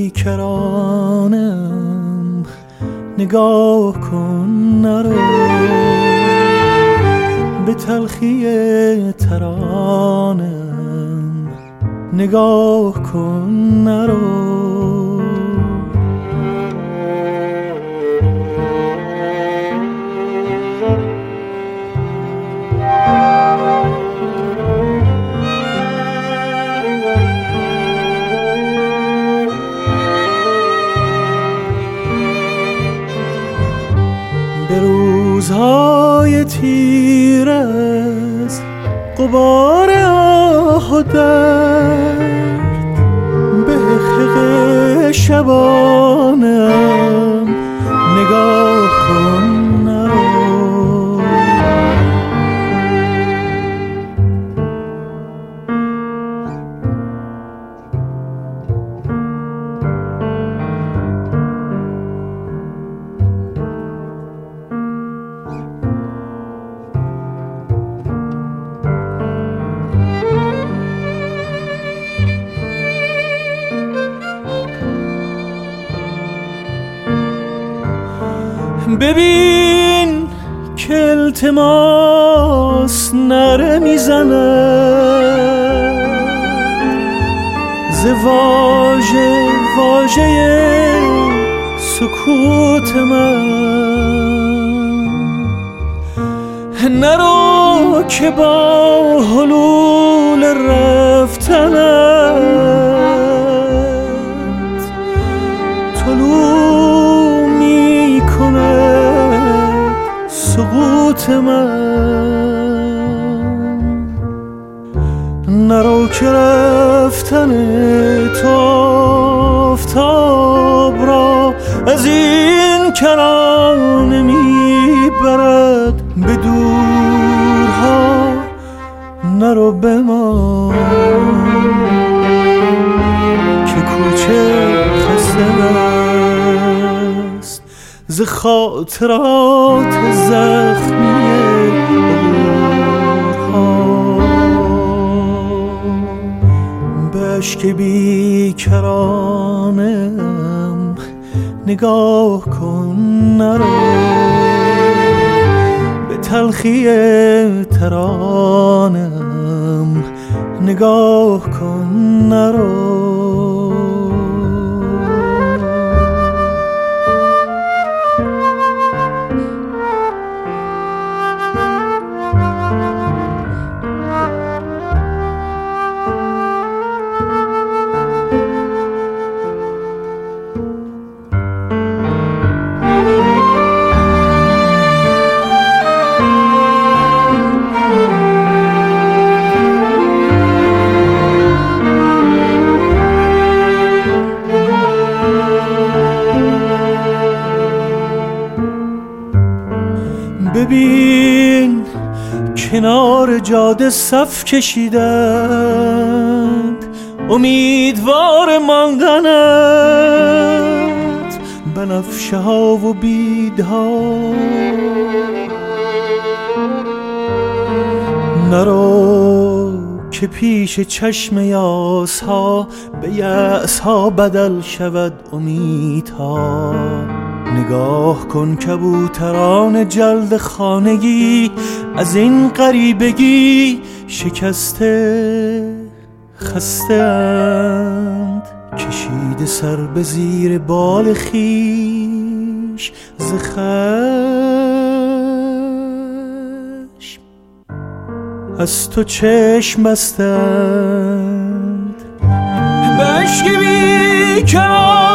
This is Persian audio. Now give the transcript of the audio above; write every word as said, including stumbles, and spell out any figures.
بیکرانم نگاه کن نرو، به تلخی ترانم نگاه کن نرو. به روزهای تیر از غبار آه و درد، به حقیق شبانم نگاه کن نرو. ببین که التماس نره میزند ز واژه واژه سکوت من. نرو که با حلول رفتنت طلوع میکنه سقوط من. نرو که رفتن تو آفتاب را از این کرانه میبرد به دورها. نرو بمان که کوچه خسته است ز خاطرات زخمی عبورها. به اشک بیکرانم نگاه کن نرو، به تلخی ترانم نگاه کن نرو. ببین کنار جاده صف کشیدند امیدوار ماندنت، بنفشه ها و بیدها. نرو که پیش چشم یاس ها به یأس ها بدل شود امیدها. نگاه کن کبوتران جلد خانگی از این غریبگی شکسته خسته اند، کشیده سر به زیر بال خویش ز خشم از تو چشم بستند. به اشک بیکران